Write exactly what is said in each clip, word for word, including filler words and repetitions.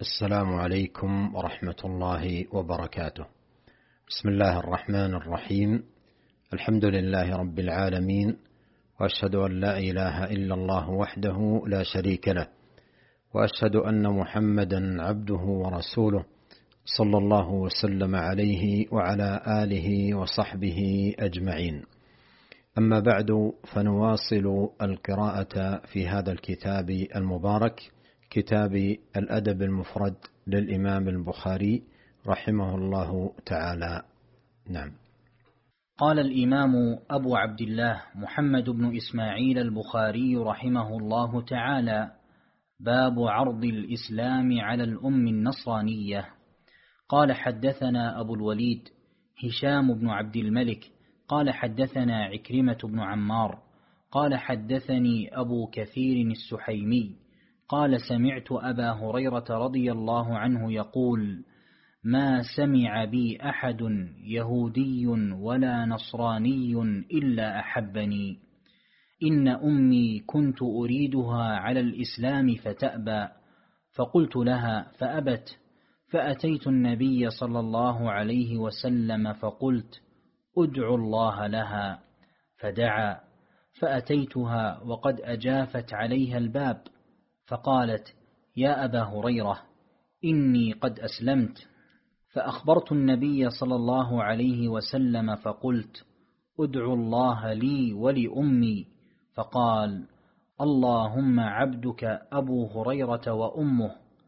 السلام عليكم ورحمة الله وبركاته. بسم الله الرحمن الرحيم. الحمد لله رب العالمين، وأشهد أن لا إله إلا الله وحده لا شريك له، وأشهد أن محمدا عبده ورسوله صلى الله وسلم عليه وعلى آله وصحبه أجمعين. أما بعد، فنواصل القراءة في هذا الكتاب المبارك، كتاب الأدب المفرد للإمام البخاري رحمه الله تعالى. نعم. قال الإمام أبو عبد الله محمد بن إسماعيل البخاري رحمه الله تعالى: باب عرض الإسلام على الأم النصرانية. قال: حدثنا أبو الوليد هشام بن عبد الملك قال: حدثنا عكرمة بن عمار قال: حدثني أبو كثير السحيمي قال: سمعت أبا هريرة رضي الله عنه يقول: ما سمع بي أحد يهودي ولا نصراني إلا أحبني. إن أمي كنت أريدها على الإسلام فتأبى، فقلت لها فأبت، فأتيت النبي صلى الله عليه وسلم فقلت: أدعو الله لها، فدعا، فأتيتها وقد أجافت عليها الباب، فقالت: يا أبا هريرة، إني قد أسلمت. فأخبرت النبي صلى الله عليه وسلم فقلت: أدعو الله لي ولأمي، فقال: اللهم عبدك أبو هريرة وأمه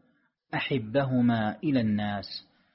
أحبهما إلى الناس.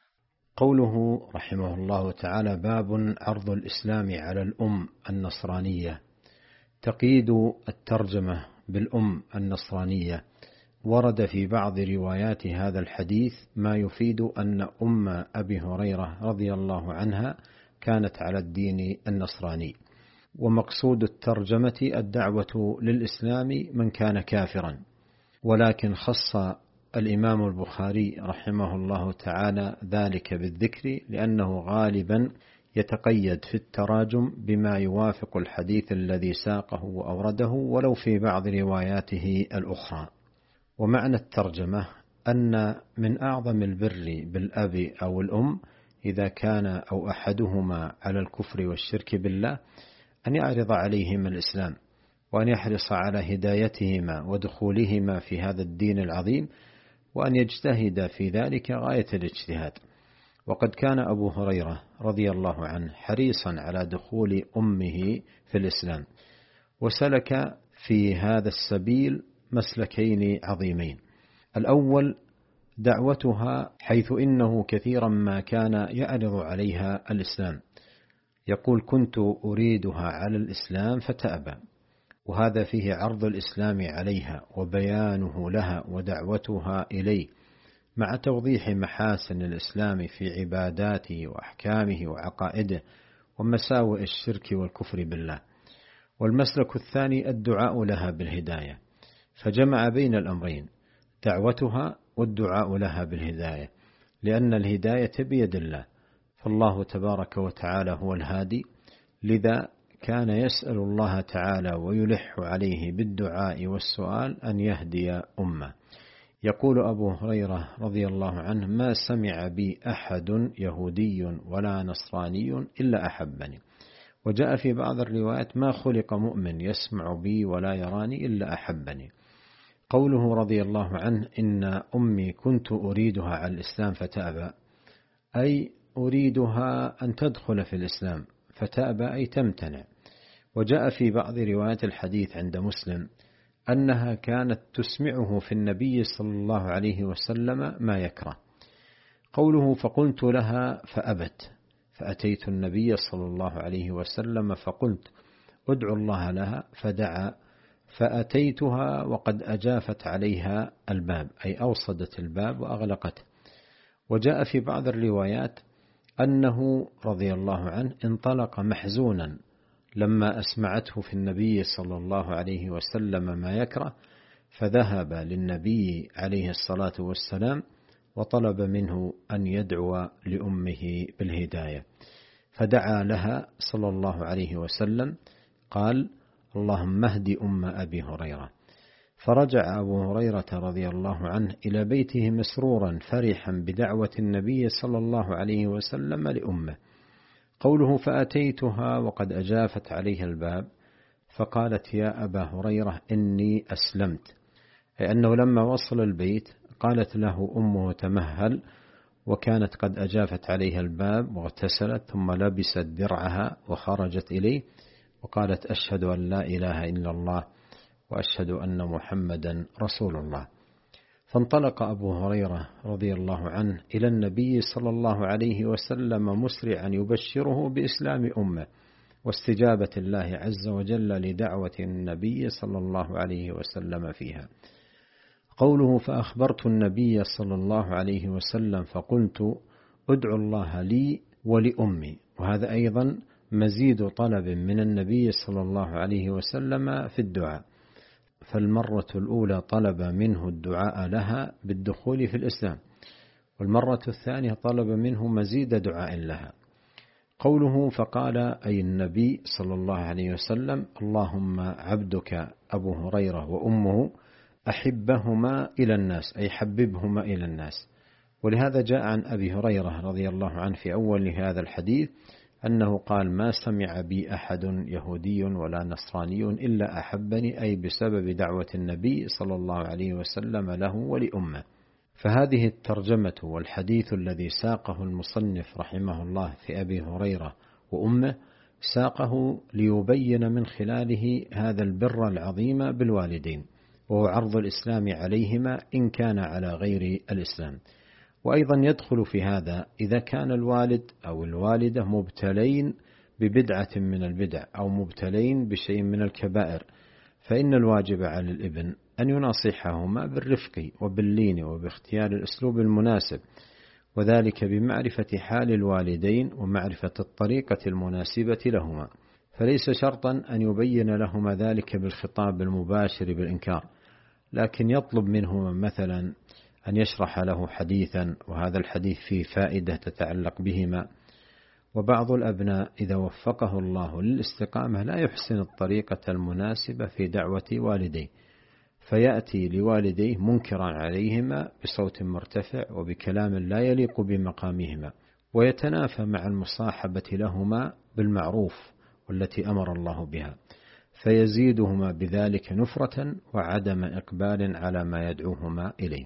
قوله رحمه الله تعالى: باب عرض الإسلام على الأم النصرانية. تقييد الترجمة بالأم النصرانية. ورد في بعض روايات هذا الحديث ما يفيد أن أم أبي هريرة رضي الله عنها كانت على الدين النصراني، ومقصود الترجمة الدعوة للإسلام من كان كافرا، ولكن خص الإمام البخاري رحمه الله تعالى ذلك بالذكر لأنه غالبا يتقيد في التراجم بما يوافق الحديث الذي ساقه وأورده ولو في بعض رواياته الأخرى. ومعنى الترجمة أن من أعظم البر بالأب أو الأم إذا كان أو أحدهما على الكفر والشرك بالله أن يعرض عليهما الإسلام، وأن يحرص على هدايتهما ودخولهما في هذا الدين العظيم، وأن يجتهد في ذلك غاية الاجتهاد. وقد كان أبو هريرة رضي الله عنه حريصا على دخول أمه في الإسلام، وسلك في هذا السبيل مسلكين عظيمين. الأول دعوتها، حيث إنه كثيرا ما كان يعرض عليها الإسلام، يقول: كنت أريدها على الإسلام فتأبى، وهذا فيه عرض الإسلام عليها وبيانه لها ودعوتها إليه، مع توضيح محاسن الإسلام في عباداته وأحكامه وعقائده ومساوئ الشرك والكفر بالله. والمسلك الثاني الدعاء لها بالهداية، فجمع بين الأمرين، دعوتها والدعاء لها بالهداية، لأن الهداية بيد الله، فالله تبارك وتعالى هو الهادي، لذا كان يسأل الله تعالى ويلح عليه بالدعاء والسؤال أن يهدي أمه. يقول أبو هريرة رضي الله عنه: ما سمع بي أحد يهودي ولا نصراني إلا أحبني. وجاء في بعض الروايات: ما خلق مؤمن يسمع بي ولا يراني إلا أحبني. قوله رضي الله عنه: إن أمي كنت أريدها على الإسلام فتأبى، أي أريدها أن تدخل في الإسلام، فتأبى أي تمتنع. وجاء في بعض روايات الحديث عند مسلم أنها كانت تسمعه في النبي صلى الله عليه وسلم ما يكره. قوله: فقلت لها فأبت، فأتيت النبي صلى الله عليه وسلم فقلت: أدعو الله لها، فدعا، فأتيتها وقد أجافت عليها الباب، أي أوصدت الباب وأغلقته. وجاء في بعض الروايات أنه رضي الله عنه انطلق محزونا لما أسمعته في النبي صلى الله عليه وسلم ما يكره، فذهب للنبي عليه الصلاة والسلام وطلب منه أن يدعو لأمه بالهداية، فدعا لها صلى الله عليه وسلم، قال: اللهم اهد أم أبي هريرة. فرجع أبو هريرة رضي الله عنه إلى بيته مسرورا فرحا بدعوة النبي صلى الله عليه وسلم لأمه. قوله فأتيتها وقد أجافت عليها الباب فقالت يا أبا هريرة إني أسلمت، أي أنه لما وصل البيت قالت له أمه تمهل، وكانت قد أجافت عليها الباب واغتسلت ثم لبست درعها وخرجت إليه وقالت أشهد أن لا إله إلا الله وأشهد أن محمدا رسول الله. فانطلق أبو هريرة رضي الله عنه إلى النبي صلى الله عليه وسلم مسرعا يبشره بإسلام أمه واستجابة الله عز وجل لدعوة النبي صلى الله عليه وسلم فيها. قوله فأخبرت النبي صلى الله عليه وسلم فقلت ادعو الله لي ولأمي، وهذا أيضا مزيد طلب من النبي صلى الله عليه وسلم في الدعاء، فالمرة الأولى طلب منه الدعاء لها بالدخول في الإسلام، والمرة الثانية طلب منه مزيد دعاء لها. قوله فقال أي النبي صلى الله عليه وسلم اللهم عبدك أبو هريرة وأمه أحبهما إلى الناس، أي حببهما إلى الناس. ولهذا جاء عن أبي هريرة رضي الله عنه في أول هذا الحديث أنه قال ما سمع بي أحد يهودي ولا نصراني إلا أحبني، أي بسبب دعوة النبي صلى الله عليه وسلم له ولأمه. فهذه الترجمة والحديث الذي ساقه المصنف رحمه الله في أبي هريرة وأمه ساقه ليبين من خلاله هذا البر العظيم بالوالدين، وهو عرض الإسلام عليهما إن كان على غير الإسلام. وأيضا يدخل في هذا إذا كان الوالد أو الوالدة مبتلين ببدعة من البدع أو مبتلين بشيء من الكبائر، فإن الواجب على الابن أن يناصحهما بالرفق وباللين وباختيار الأسلوب المناسب، وذلك بمعرفة حال الوالدين ومعرفة الطريقة المناسبة لهما، فليس شرطا أن يبين لهما ذلك بالخطاب المباشر بالإنكار، لكن يطلب منهما مثلا أن يشرح له حديثا وهذا الحديث فيه فائدة تتعلق بهما. وبعض الأبناء إذا وفقه الله للاستقامة لا يحسن الطريقة المناسبة في دعوة والديه، فيأتي لوالديه منكرا عليهما بصوت مرتفع وبكلام لا يليق بمقامهما، ويتنافى مع المصاحبة لهما بالمعروف والتي أمر الله بها، فيزيدهما بذلك نفرة وعدم إقبال على ما يدعوهما إليه.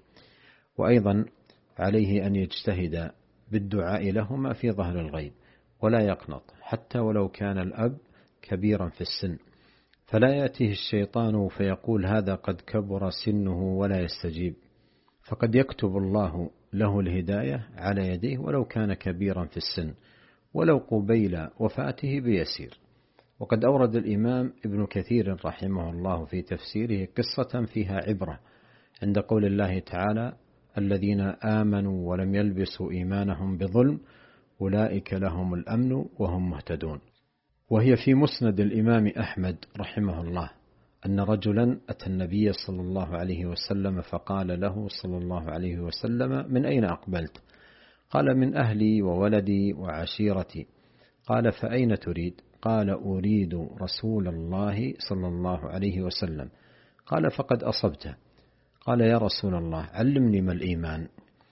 وأيضا عليه أن يجتهد بالدعاء لهما في ظهر الغيب ولا يقنط، حتى ولو كان الأب كبيرا في السن، فلا يأتيه الشيطان فيقول هذا قد كبر سنه ولا يستجيب، فقد يكتب الله له الهداية على يديه ولو كان كبيرا في السن ولو قبيل وفاته بيسير. وقد أورد الإمام ابن كثير رحمه الله في تفسيره قصة فيها عبرة عند قول الله تعالى الذين آمنوا ولم يلبسوا إيمانهم بظلم أولئك لهم الأمن وهم مهتدون. وهي في مسند الإمام أحمد رحمه الله أن رجلا أتى النبي صلى الله عليه وسلم فقال له صلى الله عليه وسلم من أين أقبلت؟ قال من أهلي وولدي وعشيرتي. قال فأين تريد؟ قال أريد رسول الله صلى الله عليه وسلم. قال فقد أصبته. قال يا رسول الله علمني ما الإيمان؟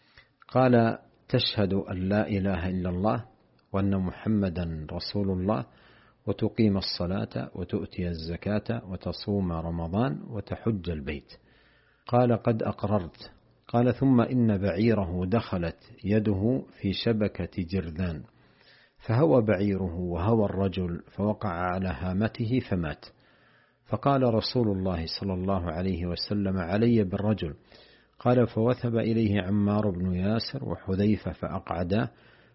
قال تشهد أن لا إله إلا الله وأن محمدا رسول الله وتقيم الصلاة وتؤتي الزكاة وتصوم رمضان وتحج البيت. قال قد أقررت. قال ثم إن بعيره دخلت يده في شبكة جرذان فهوى بعيره وهوى الرجل فوقع على هامته فمات. فقال رسول الله صلى الله عليه وسلم علي بالرجل. قال فوثب إليه عمار بن ياسر وحذيفة فأقعدا،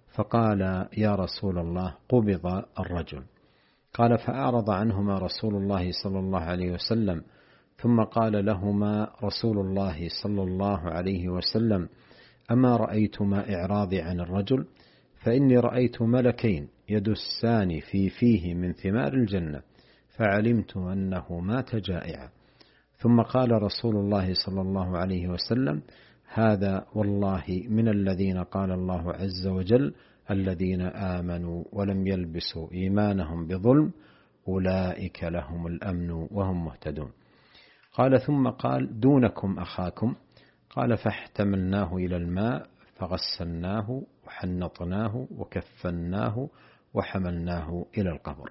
فقال يا رسول الله قبض الرجل. قال فأعرض عنهما رسول الله صلى الله عليه وسلم، ثم قال لهما رسول الله صلى الله عليه وسلم أما رأيتما إعراضي عن الرجل؟ فإني رأيت ملكين يدسان في فيه من ثمار الجنة فعلمت أنه مات جائعا. ثم قال رسول الله صلى الله عليه وسلم هذا والله من الذين قال الله عز وجل الذين آمنوا ولم يلبسوا إيمانهم بظلم أولئك لهم الأمن وهم مهتدون. قال ثم قال دونكم أخاكم. قال فاحتملناه إلى الماء فغسلناه وحنطناه وكفناه وحملناه إلى القبر.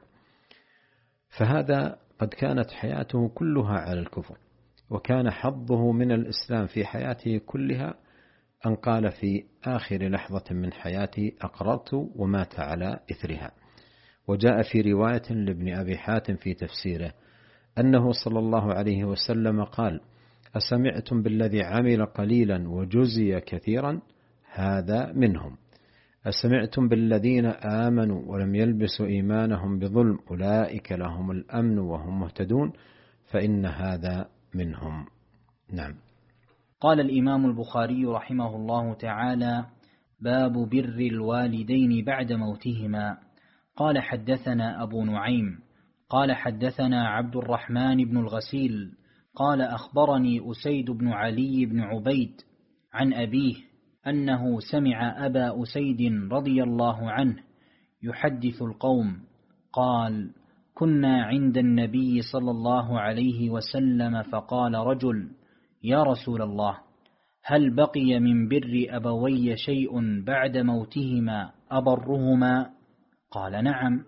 فهذا قد كانت حياته كلها على الكفر، وكان حظه من الإسلام في حياته كلها أن قال في آخر لحظة من حياتي أقررت، ومات على إثرها. وجاء في رواية لابن أبي حاتم في تفسيره أنه صلى الله عليه وسلم قال أسمعتم بالذي عمل قليلا وجزي كثيرا؟ هذا منهم. أسمعتم بالذين آمنوا ولم يلبسوا إيمانهم بظلم أولئك لهم الأمن وهم مهتدون؟ فإن هذا منهم. نعم. قال الإمام البخاري رحمه الله تعالى: باب بر الوالدين بعد موتهما. قال حدثنا أبو نعيم قال حدثنا عبد الرحمن بن الغسيل قال أخبرني أسيد بن علي بن عبيد عن أبيه أنه سمع أبا أسيد رضي الله عنه يحدث القوم قال: كنا عند النبي صلى الله عليه وسلم فقال رجل: يا رسول الله، هل بقي من بر أبوي شيء بعد موتهما أبرهما؟ قال: نعم،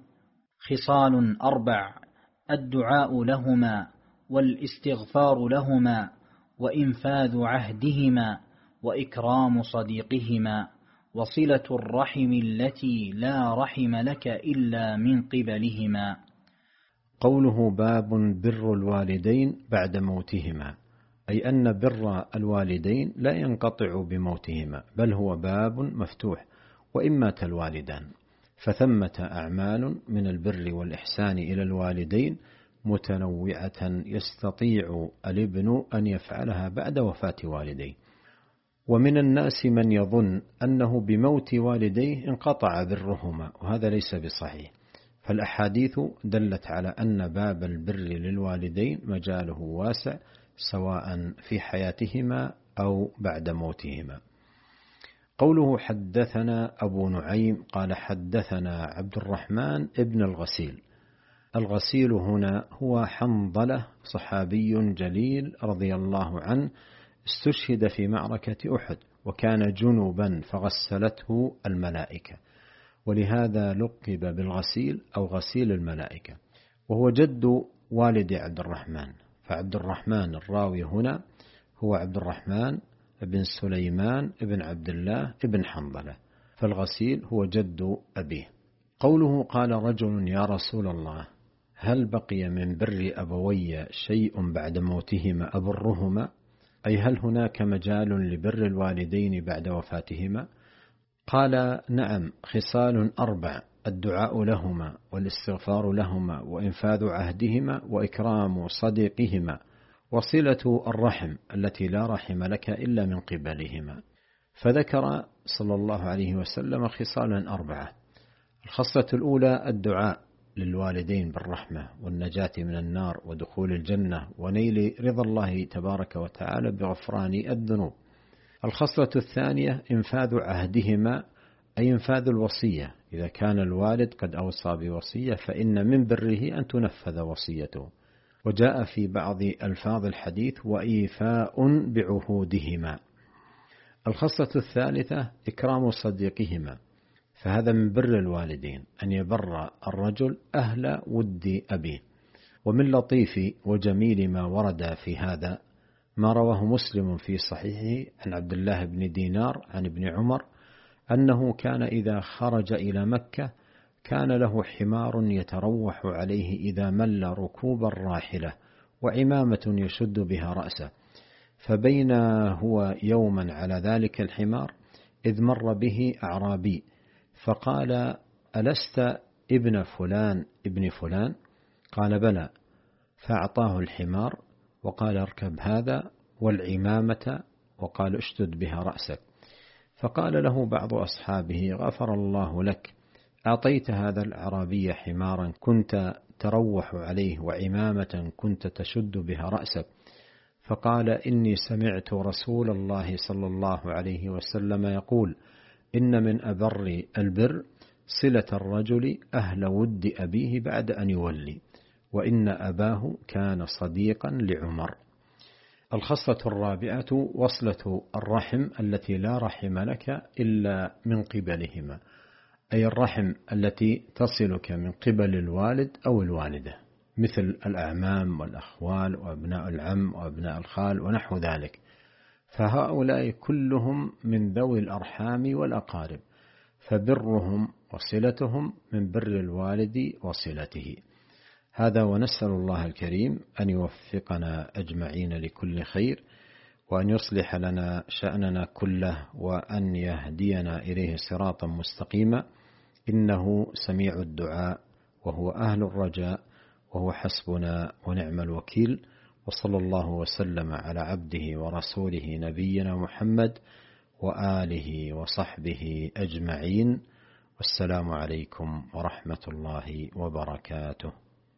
خصال أربع: الدعاء لهما، والاستغفار لهما، وإنفاذ عهدهما، وإكرام صديقهما، وصلة الرحم التي لا رحم لك إلا من قبلهما. قوله باب بر الوالدين بعد موتهما، أي أن بر الوالدين لا ينقطع بموتهما، بل هو باب مفتوح وإن مات الوالدان، فثمة أعمال من البر والإحسان إلى الوالدين متنوعة يستطيع الابن أن يفعلها بعد وفاة والديه. ومن الناس من يظن أنه بموت والديه انقطع برهما، وهذا ليس بصحيح، فالأحاديث دلت على أن باب البر للوالدين مجاله واسع سواء في حياتهما أو بعد موتهما. قوله حدثنا أبو نعيم قال حدثنا عبد الرحمن ابن الغسيل. الغسيل هنا هو حنظلة، صحابي جليل رضي الله عنه، استشهد في معركة أحد وكان جنوبا فغسلته الملائكة، ولهذا لقب بالغسيل أو غسيل الملائكة، وهو جد والد عبد الرحمن. فعبد الرحمن الراوي هنا هو عبد الرحمن بن سليمان بن عبد الله بن حنظلة، فالغسيل هو جد أبيه. قوله قال رجل: يا رسول الله، هل بقي من بر أبوي شيء بعد موتهما أبرهما؟ أي هل هناك مجال لبر الوالدين بعد وفاتهما؟ قال: نعم، خصال أربع: الدعاء لهما، والاستغفار لهما، وإنفاذ عهدهما، وإكرام صديقهما، وصلة الرحم التي لا رحم لك إلا من قبلهما. فذكر صلى الله عليه وسلم خصالا أربعة. الخصلة الأولى الدعاء للوالدين بالرحمة والنجاة من النار ودخول الجنة ونيل رضا الله تبارك وتعالى بغفران الذنوب. الخصلة الثانية إنفاذ عهدهما، أي إنفاذ الوصية، إذا كان الوالد قد أوصى بوصية فإن من بره أن تنفذ وصيته. وجاء في بعض ألفاظ الحديث: وإيفاء بعهودهما. الخصلة الثالثة إكرام صديقهما، فهذا من بر الوالدين أن يبر الرجل أهل ود أبيه. ومن لطيف وجميل ما ورد في هذا ما رواه مسلم في صحيحه عن عبد الله بن دينار عن ابن عمر أنه كان إذا خرج إلى مكة كان له حمار يتروح عليه إذا مل ركوب الراحلة، وعمامة يشد بها رأسه، فبين هو يوما على ذلك الحمار إذ مر به أعرابي فقال: ألست ابن فلان ابن فلان؟ قال: بلى. فأعطاه الحمار وقال: اركب هذا والعمامة، وقال: اشتد بها رأسك. فقال له بعض أصحابه: غفر الله لك، أعطيت هذا الأعرابي حمارا كنت تروح عليه وعمامة كنت تشد بها رأسك. فقال: إني سمعت رسول الله صلى الله عليه وسلم يقول: إن من أبر البر صلة الرجل أهل ود أبيه بعد أن يولي، وإن أباه كان صديقا لعمر. الخصلة الرابعة وصلة الرحم التي لا رحم لك إلا من قبلهما، أي الرحم التي تصلك من قبل الوالد أو الوالدة، مثل الأعمام والأخوال وأبناء العم وأبناء الخال ونحو ذلك، فهؤلاء كلهم من ذوي الأرحام والأقارب، فبرهم وصلتهم من بر الوالد وصلته. هذا، ونسأل الله الكريم أن يوفقنا أجمعين لكل خير، وأن يصلح لنا شأننا كله، وأن يهدينا إليه صراطا مستقيما، إنه سميع الدعاء وهو أهل الرجاء، وهو حسبنا ونعم الوكيل. وصلى الله وسلم على عبده ورسوله نبينا محمد وآله وصحبه أجمعين، والسلام عليكم ورحمة الله وبركاته.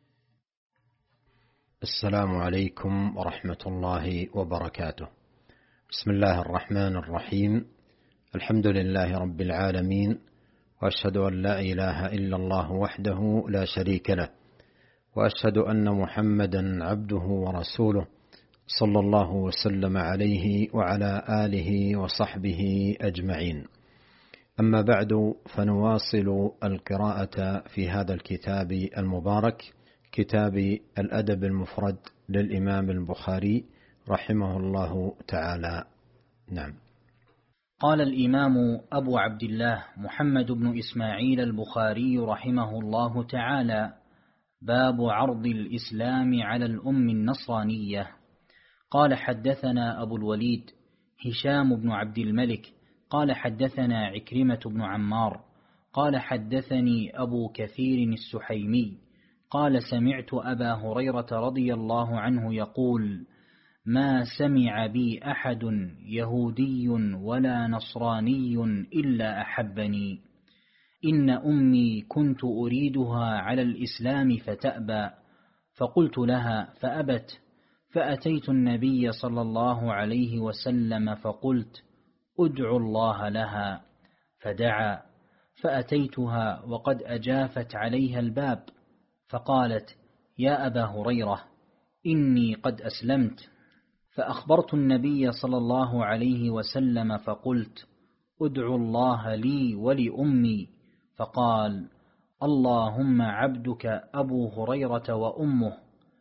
السلام عليكم ورحمة الله وبركاته. بسم الله الرحمن الرحيم. الحمد لله رب العالمين، وأشهد أن لا إله إلا الله وحده لا شريك له، وأشهد أن محمدا عبده ورسوله، صلى الله وسلم عليه وعلى آله وصحبه أجمعين. أما بعد، فنواصل القراءة في هذا الكتاب المبارك، كتاب الأدب المفرد للإمام البخاري رحمه الله تعالى. نعم. قال الإمام أبو عبد الله محمد بن إسماعيل البخاري رحمه الله تعالى: باب عرض الإسلام على الأم النصرانية. قال حدثنا أبو الوليد هشام بن عبد الملك قال حدثنا عكرمة بن عمار قال حدثني أبو كثير السحيمي قال سمعت أبا هريرة رضي الله عنه يقول: ما سمع بي أحد يهودي ولا نصراني إلا أحبني. إن أمي كنت أريدها على الإسلام فتأبى، فقلت لها فأبت، فأتيت النبي صلى الله عليه وسلم فقلت: أدعو الله لها، فدعا، فأتيتها وقد أجافت عليها الباب، فقالت: يا أبا هريرة، إني قد أسلمت. فأخبرت النبي صلى الله عليه وسلم فقلت: أدعو الله لي ولأمي، فقال: اللهم عبدك أبو هريرة وأمه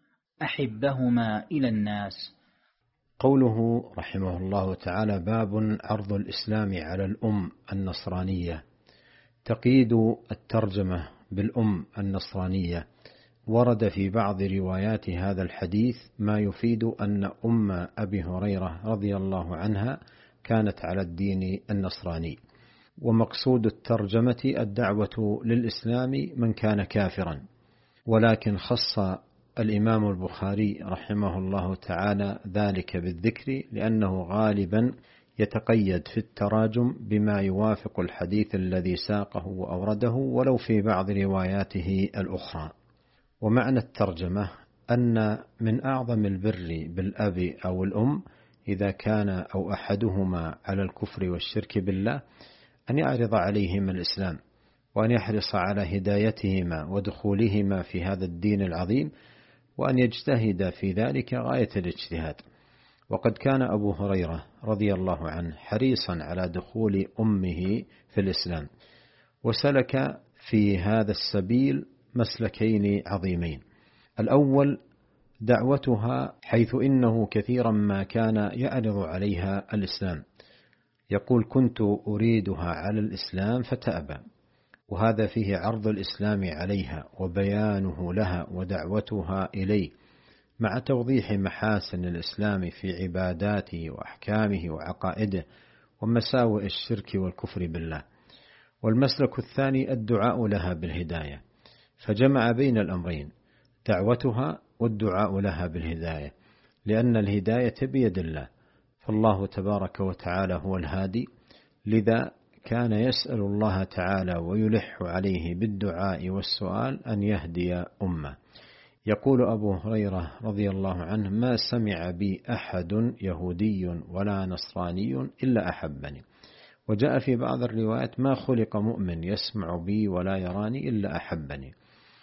أحبهما إلى الناس. قوله رحمه الله تعالى: باب عرض الإسلام على الأم النصرانية. تقييد الترجمة بالأم النصرانية. ورد في بعض روايات هذا الحديث ما يفيد أن أم أبي هريرة رضي الله عنها كانت على الدين النصراني، ومقصود الترجمة الدعوة للإسلام من كان كافرا، ولكن خص الإمام البخاري رحمه الله تعالى ذلك بالذكر، لأنه غالبا يتقيد في التراجم بما يوافق الحديث الذي ساقه وأورده، ولو في بعض رواياته الأخرى. ومعنى الترجمة أن من أعظم البر بالأب أو الأم إذا كان أو أحدهما على الكفر والشرك بالله أن يعرض عليهما الإسلام، وأن يحرص على هدايتهما ودخولهما في هذا الدين العظيم، وأن يجتهد في ذلك غاية الاجتهاد. وقد كان أبو هريرة رضي الله عنه حريصا على دخول أمه في الإسلام، وسلك في هذا السبيل مسلكين عظيمين. الأول دعوتها، حيث إنه كثيرا ما كان يعرض عليها الإسلام، يقول: كنت أريدها على الإسلام فتأبى، وهذا فيه عرض الإسلام عليها وبيانه لها ودعوتها إليه، مع توضيح محاسن الإسلام في عباداته وأحكامه وعقائده ومساوئ الشرك والكفر بالله. والمسلك الثاني الدعاء لها بالهداية، فجمع بين الأمرين، دعوتها والدعاء لها بالهداية، لأن الهداية بيد الله، فالله تبارك وتعالى هو الهادي، لذا كان يسأل الله تعالى ويلح عليه بالدعاء والسؤال أن يهدي أمه. يقول أبو هريرة رضي الله عنه: ما سمع بي أحد يهودي ولا نصراني إلا أحبني. وجاء في بعض الروايات: ما خلق مؤمن يسمع بي ولا يراني إلا أحبني.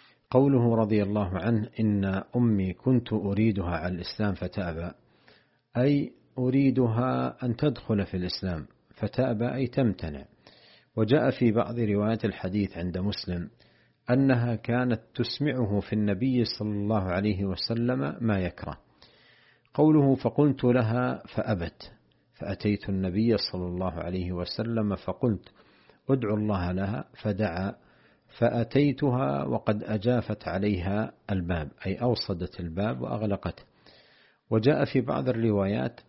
قوله رضي الله عنه: إن أمي كنت أريدها على الإسلام فتأبى، أي أريدها أن تدخل في الإسلام، فتأبى أي تمتنع. وجاء في بعض روايات الحديث عند مسلم أنها كانت تسمعه في النبي صلى الله عليه وسلم ما يكره. قوله فقلت لها فأبت، فأتيت النبي صلى الله عليه وسلم فقلت ادعو الله لها، فدعا، فأتيتها وقد أجافت عليها الباب، أي أوصدت الباب وأغلقته. وجاء في بعض الروايات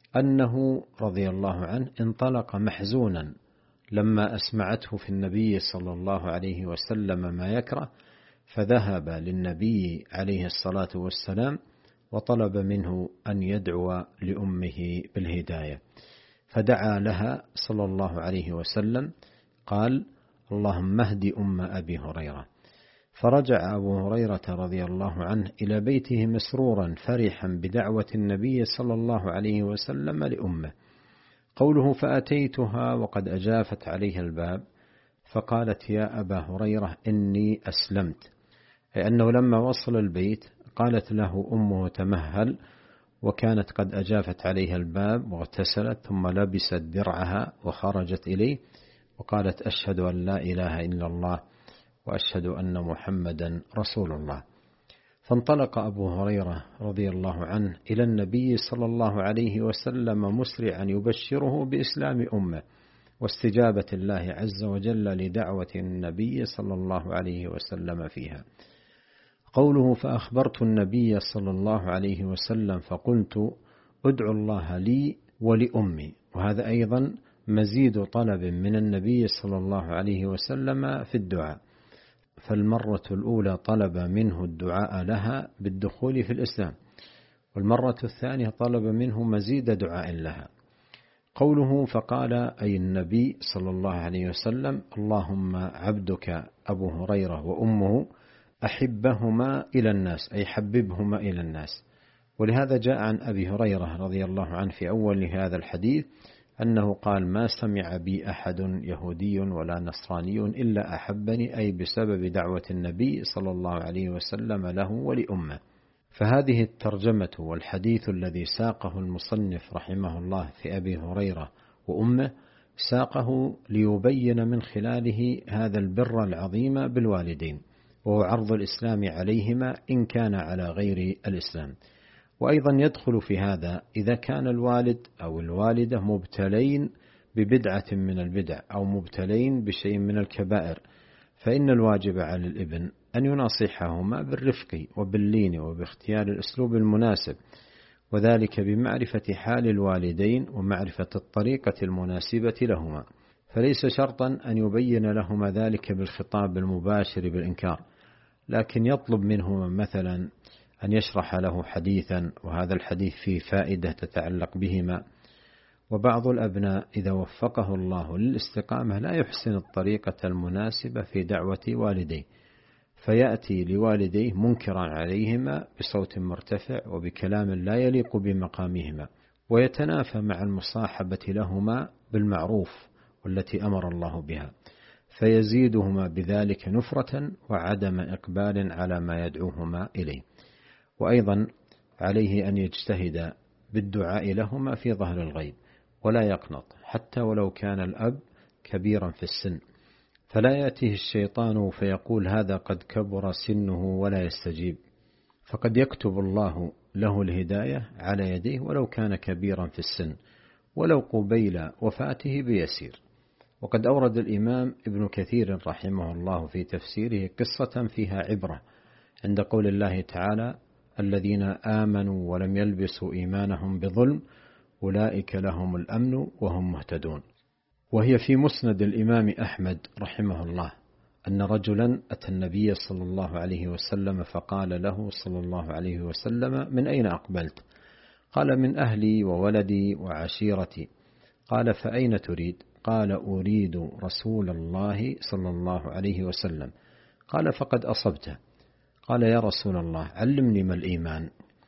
أنه رضي الله عنه انطلق محزونا لما أسمعته في النبي صلى الله عليه وسلم ما يكره، فذهب للنبي عليه الصلاة والسلام وطلب منه أن يدعو لأمه بالهداية، فدعا لها صلى الله عليه وسلم، قال اللهم اهد أم أبي هريرة. فرجع أبو هريرة رضي الله عنه إلى بيته مسرورا فرحا بدعوة النبي صلى الله عليه وسلم لأمه. قوله فأتيتها وقد أجافت عليها الباب، فقالت يا أبا هريرة إني أسلمت، أي أنه لما وصل البيت قالت له أمه تمهل، وكانت قد أجافت عليها الباب واغتسلت ثم لبست درعها وخرجت إليه وقالت أشهد أن لا إله إلا الله وأشهد أن محمدا رسول الله. فانطلق أبو هريرة رضي الله عنه إلى النبي صلى الله عليه وسلم مسرعا يبشره بإسلام أمه واستجابة الله عز وجل لدعوة النبي صلى الله عليه وسلم فيها. قوله فأخبرت النبي صلى الله عليه وسلم فقلت ادعو الله لي ولأمي، وهذا أيضا مزيد طلب من النبي صلى الله عليه وسلم في الدعاء، فالمرة الأولى طلب منه الدعاء لها بالدخول في الإسلام، والمرة الثانية طلب منه مزيد دعاء لها. قوله فقال أي النبي صلى الله عليه وسلم اللهم عبدك أبو هريرة وأمه أحبهما إلى الناس، أي حببهما إلى الناس. ولهذا جاء عن أبي هريرة رضي الله عنه في أول هذا الحديث أنه قال ما سمع بي أحد يهودي ولا نصراني إلا أحبني، أي بسبب دعوة النبي صلى الله عليه وسلم له ولأمه. فهذه الترجمة والحديث الذي ساقه المصنف رحمه الله في أبي هريرة وأمه ساقه ليبين من خلاله هذا البر العظيم بالوالدين، وهو عرض الإسلام عليهما إن كان على غير الإسلام. وأيضا يدخل في هذا إذا كان الوالد أو الوالدة مبتلين ببدعة من البدع أو مبتلين بشيء من الكبائر، فإن الواجب على الابن أن يناصحهما بالرفق وباللين وباختيار الأسلوب المناسب، وذلك بمعرفة حال الوالدين ومعرفة الطريقة المناسبة لهما، فليس شرطا أن يبين لهما ذلك بالخطاب المباشر بالإنكار، لكن يطلب منهما مثلا أن يشرح له حديثا وهذا الحديث فيه فائدة تتعلق بهما. وبعض الأبناء إذا وفقه الله للاستقامة لا يحسن الطريقة المناسبة في دعوة والديه، فيأتي لوالديه منكرا عليهما بصوت مرتفع وبكلام لا يليق بمقامهما، ويتنافى مع المصاحبة لهما بالمعروف والتي أمر الله بها، فيزيدهما بذلك نفرة وعدم إقبال على ما يدعوهما إليه. وأيضا عليه أن يجتهد بالدعاء لهما في ظهر الغيب ولا يقنط، حتى ولو كان الأب كبيرا في السن، فلا يأتيه الشيطان فيقول هذا قد كبر سنه ولا يستجيب، فقد يكتب الله له الهداية على يديه ولو كان كبيرا في السن ولو قبيل وفاته بيسير. وقد أورد الإمام ابن كثير رحمه الله في تفسيره قصة فيها عبرة عند قول الله تعالى الذين آمنوا ولم يلبسوا إيمانهم بظلم أولئك لهم الأمن وهم مهتدون. وهي في مسند الإمام أحمد رحمه الله أن رجلا أتى النبي صلى الله عليه وسلم فقال له صلى الله عليه وسلم من أين أقبلت؟ قال من أهلي وولدي وعشيرتي. قال فأين تريد؟ قال أريد رسول الله صلى الله عليه وسلم. قال فقد أصبته. قال يا رسول الله علمني ما الإيمان؟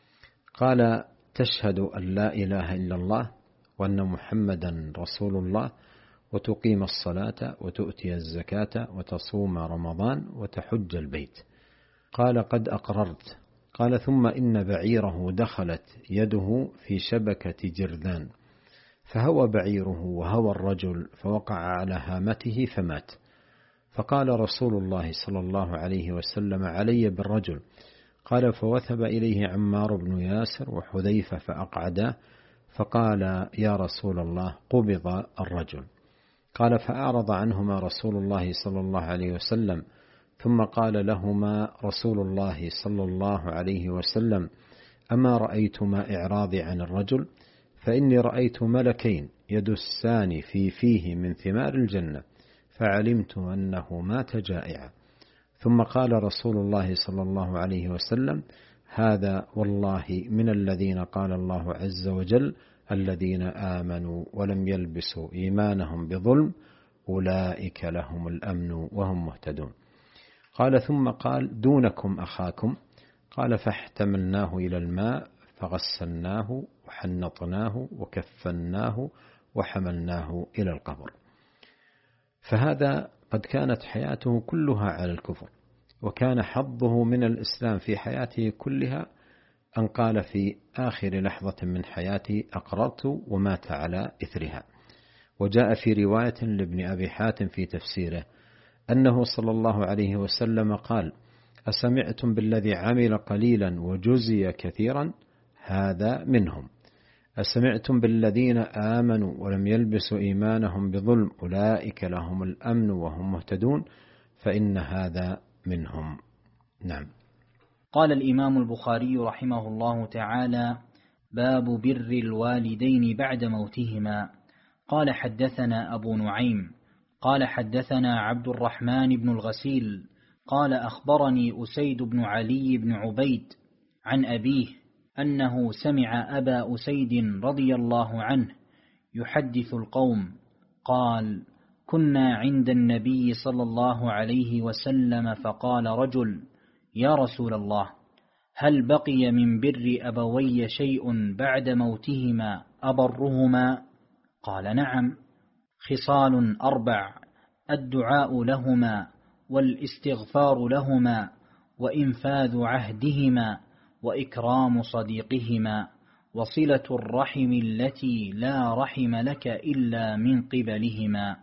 قال تشهد أن لا إله إلا الله وأن محمدا رسول الله وتقيم الصلاة وتؤتي الزكاة وتصوم رمضان وتحج البيت. قال قد أقررت. قال ثم إن بعيره دخلت يده في شبكة جرذان فهوى بعيره وهوى الرجل فوقع على هامته فمات. فقال رسول الله صلى الله عليه وسلم علي بالرجل. قال فوثب إليه عمار بن ياسر وحذيفة فأقعدا فقال يا رسول الله قبض الرجل. قال فأعرض عنهما رسول الله صلى الله عليه وسلم ثم قال لهما رسول الله صلى الله عليه وسلم أما رأيتما إعراضي عن الرجل فإني رأيت ملكين يدسان في فيه من ثمار الجنة فعلمت أنه مات جائعا. ثم قال رسول الله صلى الله عليه وسلم هذا والله من الذين قال الله عز وجل الذين آمنوا ولم يلبسوا إيمانهم بظلم أولئك لهم الأمن وهم مهتدون. قال ثم قال دونكم أخاكم. قال فاحتملناه إلى الماء فغسلناه وحنطناه وكفناه وحملناه إلى القبر. فهذا قد كانت حياته كلها على الكفر، وكان حظه من الإسلام في حياته كلها أن قال في آخر لحظة من حياتي أقررت ومات على إثرها. وجاء في رواية لابن أبي حاتم في تفسيره أنه صلى الله عليه وسلم قال أسمعتم بالذي عمل قليلا وجزي كثيرا؟ هذا منهم. أسمعتم بالذين آمنوا ولم يلبسوا إيمانهم بظلم أولئك لهم الأمن وهم مهتدون؟ فإن هذا منهم. نعم. قال الإمام البخاري رحمه الله تعالى باب بر الوالدين بعد موتهما. قال حدثنا أبو نعيم قال حدثنا عبد الرحمن بن الغسيل قال أخبرني أسيد بن علي بن عبيد عن أبيه أنه سمع أبا أسيد رضي الله عنه يحدث القوم قال كنا عند النبي صلى الله عليه وسلم فقال رجل يا رسول الله هل بقي من بر أبوي شيء بعد موتهما أبرهما؟ قال نعم، خصال أربع: الدعاء لهما والاستغفار لهما وإنفاذ عهدهما وإكرام صديقهما وصلة الرحم التي لا رحم لك إلا من قبلهما.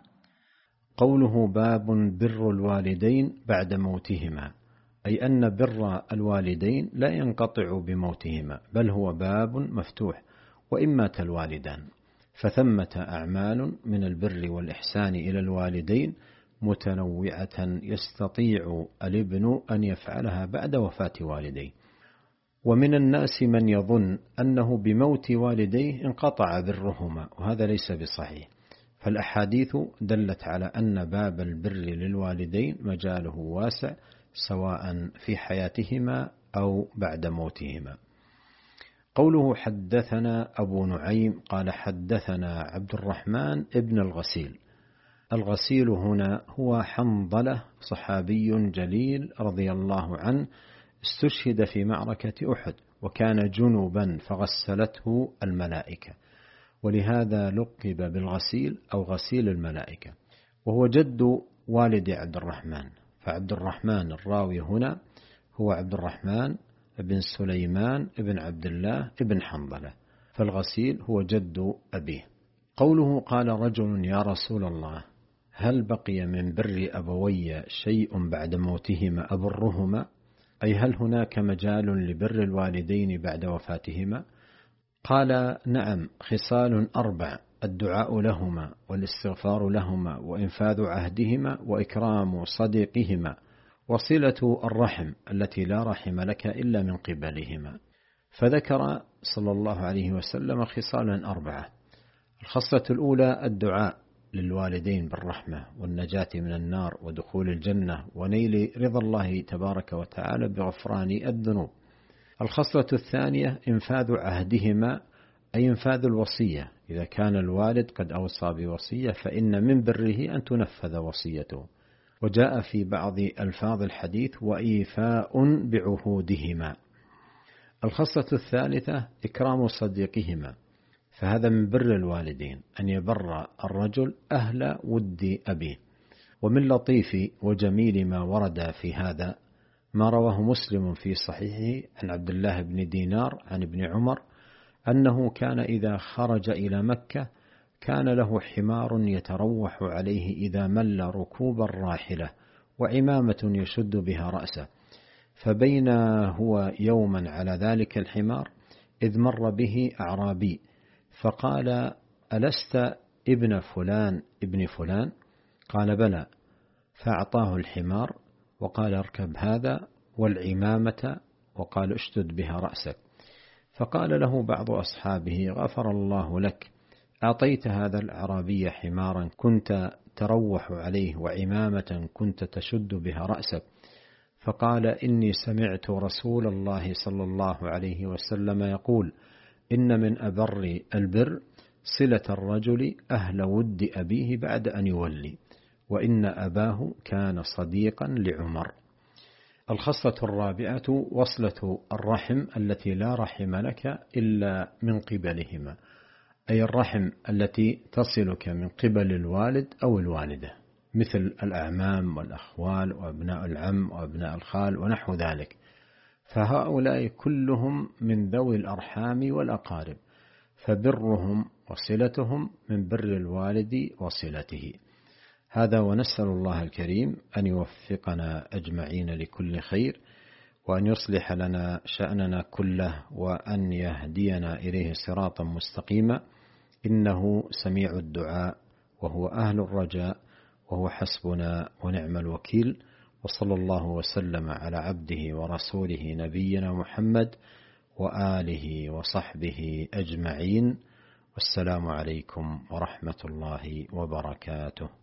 قوله باب بر الوالدين بعد موتهما، أي أن بر الوالدين لا ينقطع بموتهما، بل هو باب مفتوح وإن مات الوالدان، فثمة أعمال من البر والإحسان إلى الوالدين متنوعة يستطيع الابن أن يفعلها بعد وفاة والديه. ومن الناس من يظن أنه بموت والديه انقطع برهما، وهذا ليس بصحيح، فالأحاديث دلت على أن باب البر للوالدين مجاله واسع سواء في حياتهما أو بعد موتهما. قوله حدثنا أبو نعيم قال حدثنا عبد الرحمن ابن الغسيل. الغسيل هنا هو حنظلة صحابي جليل رضي الله عنه، استشهد في معركة أحد وكان جنوبا فغسلته الملائكة، ولهذا لقب بالغسيل أو غسيل الملائكة، وهو جد والد عبد الرحمن. فعبد الرحمن الراوي هنا هو عبد الرحمن بن سليمان بن عبد الله بن حنظلة، فالغسيل هو جد أبيه. قوله قال رجل يا رسول الله هل بقي من بر أبوي شيء بعد موتهما أبرهما، أي هل هناك مجال لبر الوالدين بعد وفاتهما؟ قال نعم، خصال أربع: الدعاء لهما والاستغفار لهما وإنفاذ عهدهما وإكرام صديقهما وصلة الرحم التي لا رحم لك إلا من قبلهما. فذكر صلى الله عليه وسلم خصالا أربعة: الخصلة الأولى الدعاء للوالدين بالرحمة والنجاة من النار ودخول الجنة ونيل رضا الله تبارك وتعالى بغفران الذنوب. الخصلة الثانية إنفاذ عهدهما، أي إنفاذ الوصية، إذا كان الوالد قد أوصى بوصية فإن من بره أن تنفذ وصيته. وجاء في بعض ألفاظ الحديث وإيفاء بعهودهما. الخصلة الثالثة إكرام صديقهما، فهذا من بر الوالدين أن يبر الرجل أهل ود أبيه. ومن لطيف وجميل ما ورد في هذا ما رواه مسلم في صحيحه عن عبد الله بن دينار عن ابن عمر أنه كان إذا خرج إلى مكة كان له حمار يتروح عليه إذا مل ركوب الراحلة وعمامة يشد بها رأسه، فبين هو يوما على ذلك الحمار إذ مر به أعرابي فقال: ألست ابن فلان ابن فلان؟ قال: بلى. فأعطاه الحمار وقال: اركب هذا والعمامة، وقال: اشتد بها رأسك. فقال له بعض أصحابه: غفر الله لك، أعطيت هذا الأعرابي حمارا كنت تروح عليه وعمامة كنت تشد بها رأسك. فقال: إني سمعت رسول الله صلى الله عليه وسلم يقول: إن من أبر البر صلة الرجل أهل ود أبيه بعد أن يولي، وإن أباه كان صديقا لعمر. الخصلة الرابعة وصلة الرحم التي لا رحم لك إلا من قبلهما، أي الرحم التي تصلك من قبل الوالد أو الوالدة، مثل الأعمام والأخوال وأبناء العم وأبناء الخال ونحو ذلك، فهؤلاء كلهم من ذوي الأرحام والأقارب، فبرهم وصلتهم من بر الوالد وصلته. هذا، ونسأل الله الكريم أن يوفقنا أجمعين لكل خير، وأن يصلح لنا شأننا كله، وأن يهدينا إليه صراطا مستقيما، إنه سميع الدعاء وهو أهل الرجاء وهو حسبنا ونعم الوكيل. وصلى الله وسلم على عبده ورسوله نبينا محمد وآله وصحبه أجمعين، والسلام عليكم ورحمة الله وبركاته.